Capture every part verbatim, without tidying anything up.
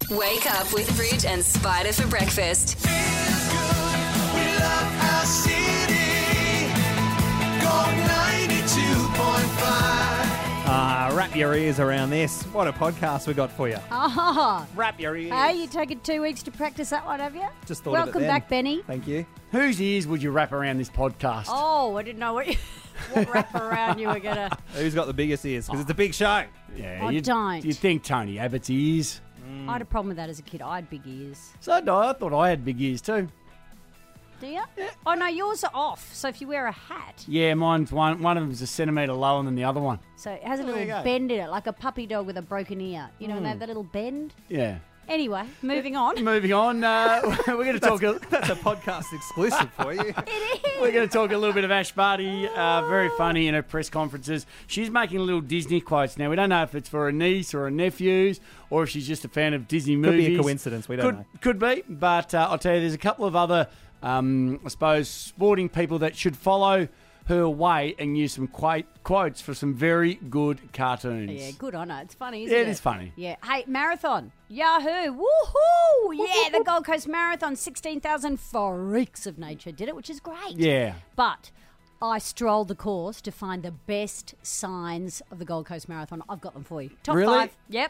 Wake up with Bridge and Spider for breakfast. Feels good. We love our city. Gold ninety-two point five. Ah, wrap your ears around this. What a podcast we got for you. Oh, Wrap your ears. hey, you taken two weeks to practice that one, have you? Just thought Welcome of it then. back, Benny. Thank you. Whose ears would you wrap around this podcast? Oh, I didn't know what, you, what wrap around you were going to... Who's got the biggest ears? Because it's a big show. Yeah, I you'd, don't. You'd think Tony Abbott's ears. I had a problem with that as a kid. I had big ears. So no, I thought I had big ears too. Do you? Yeah. Oh, no, yours are off. So if you wear a hat, Yeah, mine's one. One of them's a centimetre lower than the other one. so it has a Oh, there you little go. bend in it, like a puppy dog with a broken ear. You know, and they Hmm. have that little bend. Yeah. Anyway, moving on. Moving on, uh, we're going to talk. A, That's a podcast exclusive for you. It is. we're going to talk a little bit of Ash Barty. Uh, very funny in her press conferences. She's making little Disney quotes now. We don't know if it's for her niece or her nephews, or if she's just a fan of Disney Could movies. be a coincidence. We don't could, know. Could be, but uh, I'll tell you, there's a couple of other, um, I suppose, sporting people that should follow her way and use some quote, quotes for some very good cartoons. Yeah, good on her. It's funny, isn't Yeah, it? it is funny. Yeah. Hey, marathon. Yahoo. Woohoo. Yeah, the Gold Coast Marathon. sixteen thousand freaks of nature did it, which is great. Yeah. But I strolled the course to find the best signs of the Gold Coast Marathon. I've got them for you. Top Really? five. Yep.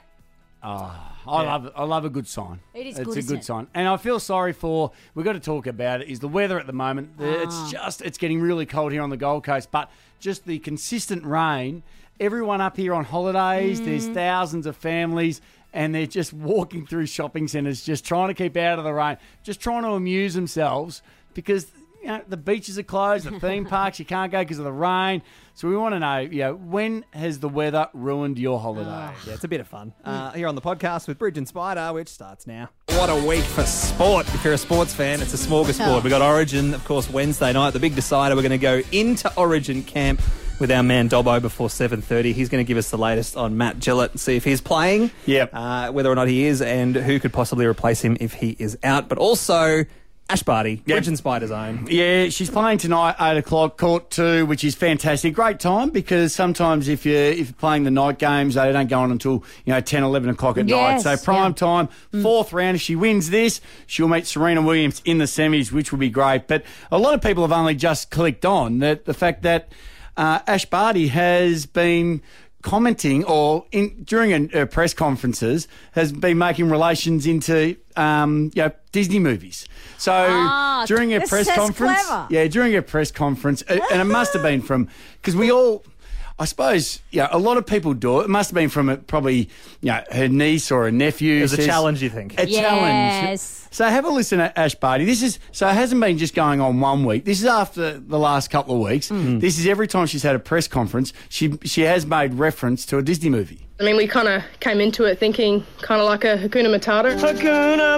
I love I love a good sign. It is it's good, a isn't good it? sign. And I feel sorry for, we've got to talk about it, is the weather at the moment. The- Ah. It's just, it's getting really cold here on the Gold Coast, but just the consistent rain, everyone up here on holidays, Mm. there's thousands of families, and they're just walking through shopping centres, just trying to keep out of the rain, just trying to amuse themselves because, you know, the beaches are closed, the theme parks, you can't go because of the rain. So we want to know, you know, when has the weather ruined your holiday? Yeah, it's a bit of fun. Uh, here on the podcast with Bridge and Spider, which starts now. What a week for sport. If you're a sports fan, it's a smorgasbord. Oh. We've got Origin, of course, Wednesday night, the big decider. We're going to go into Origin camp with our man Dobbo before seven thirty. He's going to give us the latest on Matt Gillett and see if he's playing, Yep. uh, whether or not he is, and who could possibly replace him if he is out. But also Ash Barty, Yep. Bridge and Spider's own. Yeah, she's playing tonight, eight o'clock, court two, which is fantastic. Great time because sometimes if you're, if you're playing the night games, they don't go on until, you know, ten, eleven o'clock at Yes, night. So prime yeah. time, fourth round. If she wins this, she'll meet Serena Williams in the semis, which will be great. But a lot of people have only just clicked on that the fact that uh, Ash Barty has been commenting or in, during a, uh, press conferences has been making relations into um, you know, Disney movies. So Ah, during a this press is conference, clever. yeah, during a press conference, uh, and it must have been from because we all. I suppose, yeah, a lot of people do it. It must have been from a, probably, you know, her niece or a nephew. It was a says- challenge, you think? A challenge. Yes. So have a listen to Ash Barty. This is so it hasn't been just going on one week. This is after the last couple of weeks. This is every time she's had a press conference, she she has made reference to a Disney movie. I mean, we kind of came into it thinking kind of like a Hakuna Matata. Hakuna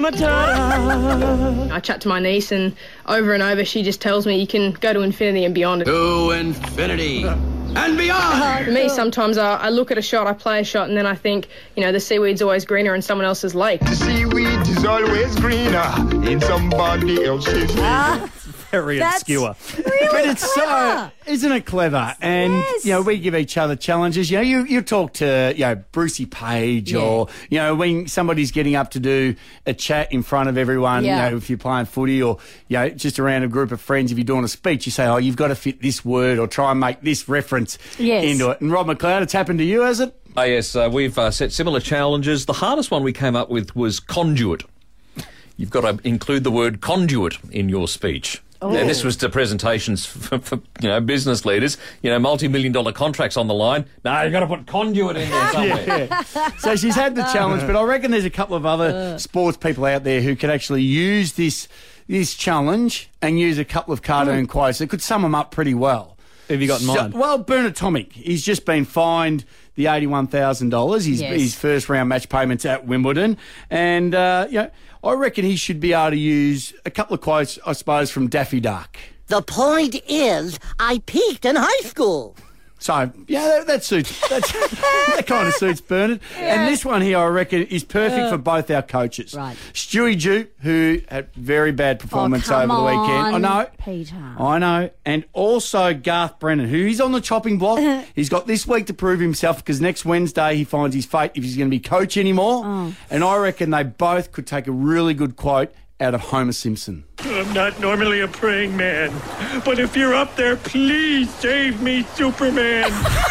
Matata. I chat to my niece, and over and over, she just tells me you can go to infinity and beyond. To infinity and beyond. For me, sometimes I, I look at a shot, I play a shot, and then I think, you know, the seaweed's always greener in someone else's lake. The seaweed is always greener in somebody else's lake. Very That's obscure. really But it's clever. so, isn't it clever? And, Yes. you know, we give each other challenges. You know, you, you talk to, you know, Brucey Page Yeah. or, you know, when somebody's getting up to do a chat in front of everyone, Yeah. you know, if you're playing footy or, you know, just around a group of friends, if you're doing a speech, you say, oh, you've got to fit this word or try and make this reference Yes. into it. And Rob McLeod, it's happened to you, has it? Oh, yes, uh, we've uh, set similar challenges. The hardest one we came up with was conduit. You've got to include the word conduit in your speech. Oh. Now, this was to presentations for, for you know business leaders. You know, multi-million dollar contracts on the line. No, you've got to put conduit in there somewhere. So she's had the challenge, but I reckon there's a couple of other sports people out there who could actually use this this challenge and use a couple of cartoon quotes that could sum them up pretty well. Who have you got in So- mind? well, Bernard Tomic. He's just been fined the eighty-one thousand dollars. His, Yes. his first round match payments at Wimbledon. And, uh, you know, I reckon he should be able to use a couple of quotes, I suppose, from Daffy Duck. The point is, I peaked in high school. So, yeah, that, that suits. That's, that kind of suits Bernard. And this one here, I reckon, is perfect for both our coaches. Right. Stewie Jupe, who had very bad performance Oh, come over the weekend. I on, know. Peter. I know. And also Garth Brennan, who he's on the chopping block. He's got this week to prove himself because next Wednesday he finds his fate if he's going to be coach anymore. Oh. And I reckon they both could take a really good quote out of Homer Simpson. I'm not normally a praying man, but if you're up there, please save me, Superman.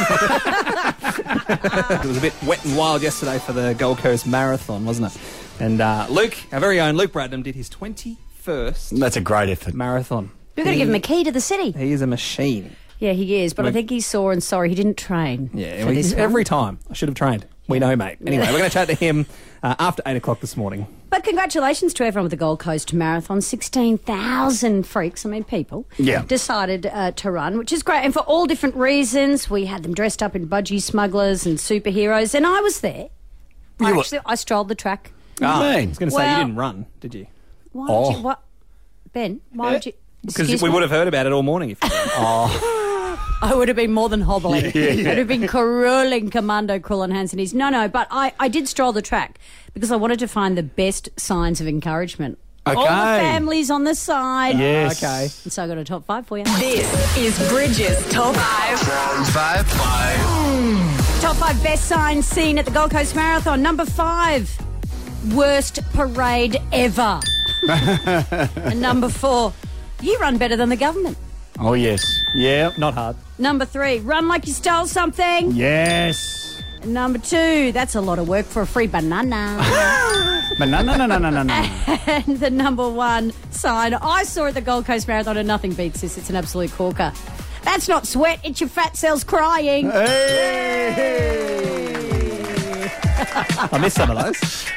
It was a bit wet and wild yesterday for the Gold Coast Marathon, wasn't it? And uh, Luke, our very own Luke Bradnam, did his twenty-first That's a great effort. marathon. We've got to give him a key to the city. He is a machine. Yeah, he is, but I We're- think he's sore and sorry he didn't train Yeah, for we- this one. every time. I should have trained. We know, mate. Anyway, we're going to chat to him uh, after eight o'clock this morning. But congratulations to everyone with the Gold Coast Marathon. sixteen thousand freaks, I mean people, Yeah. decided uh, to run, which is great. And for all different reasons. We had them dressed up in budgie smugglers and superheroes. And I was there. I, You were- actually, I strolled the track. Ah, I was going to say, Well- you didn't run, did you? Why Oh. would you... What? Ben, why would you... Because Excuse we me? would have heard about it all morning if you did. I would have been more than hobbling. I'd have been curling commando crawling hands and knees. No, no, but I, I did stroll the track because I wanted to find the best signs of encouragement. All the Okay. families on the side. Yes. Okay. And so I got a top five for you. This is Bridges Top five. Five, five. Top five best signs seen at the Gold Coast Marathon. Number five, worst parade ever. And number four, you run better than the government. Oh, yes. Yeah. Not hard. Number three, run like you stole something. Yes. And number two, that's a lot of work for a free banana. But no, no, no, no, no, no, no. And the number one sign I saw at the Gold Coast Marathon, and nothing beats this, it's an absolute corker. That's not sweat, it's your fat cells crying. I missed some of those.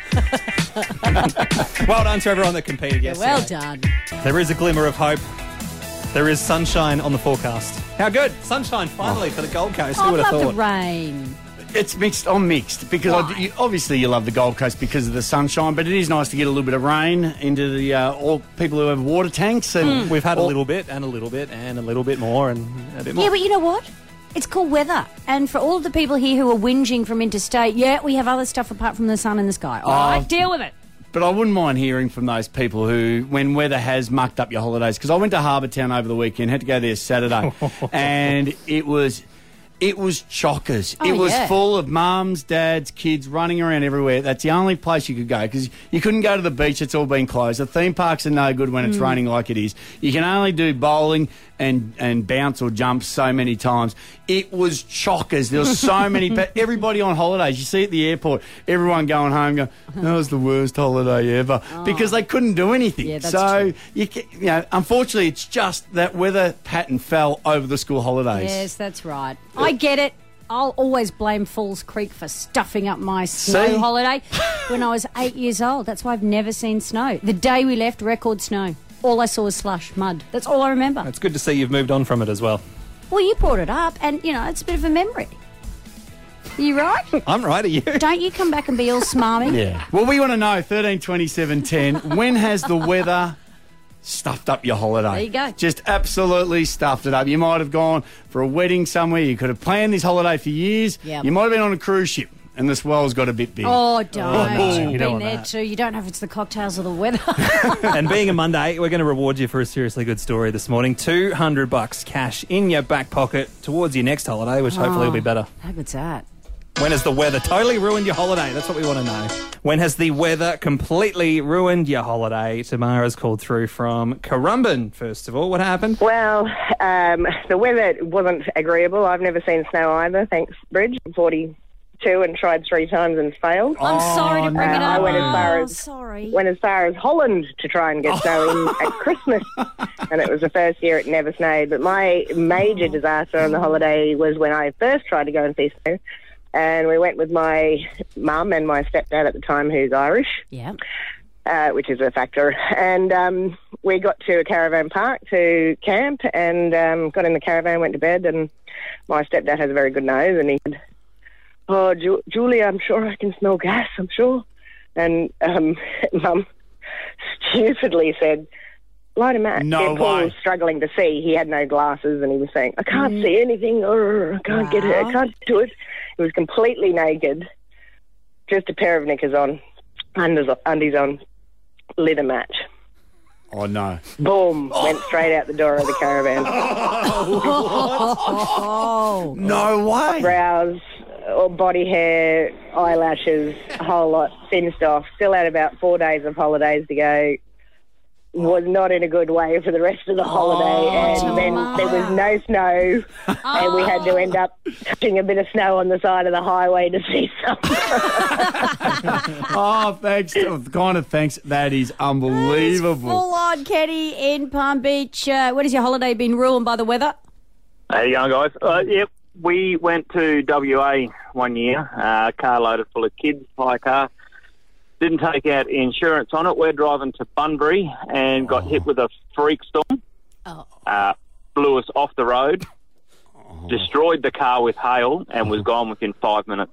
Well done to everyone that competed yesterday. Well done. There is a glimmer of hope. There is sunshine on the forecast. How good. Sunshine finally for the Gold Coast. I Who would have love thought? the rain. It's mixed. I'm mixed because I, Why? you, obviously you love the Gold Coast because of the sunshine, but it is nice to get a little bit of rain into the uh, all people who have water tanks. And We've had a all- little bit and a little bit and a little bit more and a bit more. Yeah, but you know what? It's called weather. And for all of the people here who are whinging from interstate, yeah, we have other stuff apart from the sun and the sky. All right, deal with it. But I wouldn't mind hearing from those people who, when weather has mucked up your holidays, because I went to Harbour Town over the weekend, had to go there Saturday, and it was, it was chockers. Oh, it was yeah. full of mums, dads, kids running around everywhere. That's the only place you could go because you couldn't go to the beach; it's all been closed. The theme parks are no good when it's raining like it is. You can only do bowling and and bounce or jump so many times. It was chockers. There was so many. But everybody on holidays, you see at the airport, everyone going home, going, "That was the worst holiday ever," because they couldn't do anything. Yeah, that's so true. you, ca- you know, unfortunately, it's just that weather pattern fell over the school holidays. Yes, that's right. I get it. I'll always blame Falls Creek for stuffing up my snow See? holiday when I was eight years old. That's why I've never seen snow. The day we left, record snow. All I saw was slush, mud. That's all I remember. It's good to see you've moved on from it as well. Well, you brought it up, and, you know, it's a bit of a memory. You right? I'm right, are you? Don't you come back and be all smarmy. Yeah. Well, we want to know, thirteen twenty-seven ten, when has the weather stuffed up your holiday? There you go. Just absolutely stuffed it up. You might have gone for a wedding somewhere. You could have planned this holiday for years. Yep. You might have been on a cruise ship and the swell's got a bit big. Oh, don't. no, You've you been don't want there that. too. You don't know if it's the cocktails or the weather. And being a Monday, we're going to reward you for a seriously good story this morning. two hundred bucks cash in your back pocket towards your next holiday, which hopefully will be better. How good's that? When has the weather totally ruined your holiday? That's what we want to know. When has the weather completely ruined your holiday? Tamara's called through from Currumbin, first of all. What happened? Well, um, the weather wasn't agreeable. I've never seen snow either, thanks, Bridge. I'm forty-two and tried three times and failed. I'm sorry to bring no. it up. I went as far Oh, as- sorry. Went as far as Holland to try and get snow in at Christmas, and it was the first year it never snowed. But my major disaster on the holiday was when I first tried to go and see snow, and we went with my mum and my stepdad at the time, who's Irish. Yeah. Uh, which is a factor. And um, we got to a caravan park to camp and um, got in the caravan, went to bed, and my stepdad has a very good nose, and he said, "Oh, Ju- Julia, I'm sure I can smell gas, I'm sure." And um, Mum stupidly said, light a match. No yeah, Paul way. was struggling to see. He had no glasses and he was saying, I can't Mm. see anything. Urgh, I can't get it. I can't do it. He was completely naked, just a pair of knickers on, undies, undies on, lit a match. Oh, no. Boom, went straight out the door of the caravan. Oh. No way. Brows, or body hair, eyelashes, a whole lot, finished off. Still had about four days of holidays to go. Was not in a good way for the rest of the holiday, and then there was no snow, and we had to end up touching a bit of snow on the side of the highway to see something. Oh, thanks. Kind of thanks. That is unbelievable. Full on, Kenny, in Palm Beach. Uh, what has your holiday been ruined by the weather? How you going, guys? Uh, yep, we went to W A one year, uh, car loaded full of kids, hire car. Didn't take out insurance on it. We're driving to Bunbury and got oh. hit with a freak storm. Oh. Uh, blew us off the road, oh. destroyed the car with hail, and was gone within five minutes.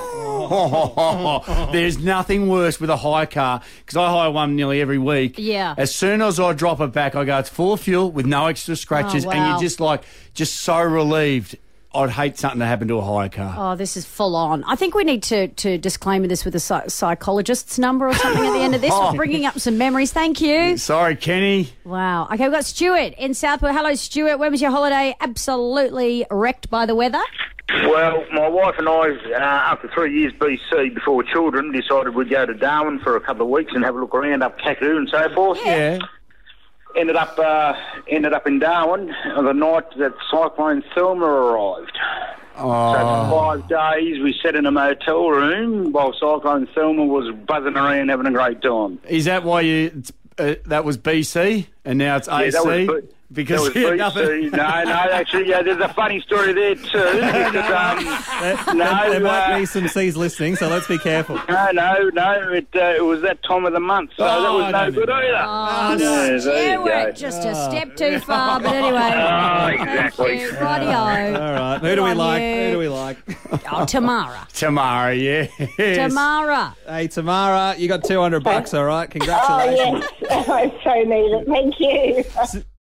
Oh. There's nothing worse with a hire car, because I hire one nearly every week. Yeah. As soon as I drop it back, I go, it's full of fuel with no extra scratches, Oh, wow. and you're just like, just so relieved. I'd hate something to happen to a hire car. Oh, this is full on. I think we need to, to disclaimer this with a psy- psychologist's number or something at the end of this. We're bringing up some memories. Thank you. Sorry, Kenny. Wow. Okay, we've got Stuart in Southport. Hello, Stuart. When was your holiday absolutely wrecked by the weather? Well, my wife and I, uh, after three years B C before children, decided we'd go to Darwin for a couple of weeks and have a look around up Kakadu and so forth. Yeah. Ended up uh, ended up in Darwin on the night that Cyclone Thelma arrived. Oh. So for five days we sat in a motel room while Cyclone Thelma was buzzing around having a great time. Is that why you? It's, uh, that was B C and now it's A C? Yeah, that was, B- because that was B C. nothing... No, no, actually, yeah, there's a funny story there too. Because, um, There, no, there might uh, be some C's listening, so let's be careful. No, no, no. It, uh, it was that time of the month, so Oh, that was no, no, good no, either. Oh, Yeah, there you Stuart, go. just a step too far, but anyway. Oh, exactly. Thank you. Rightio. All right. Who Good do we on like? you. Who do we like? Oh, Tamara. Tamara, yeah. Tamara. Hey, Tamara, you got two hundred bucks, all right? Oh, Congratulations. yes. I so need it. Thank you.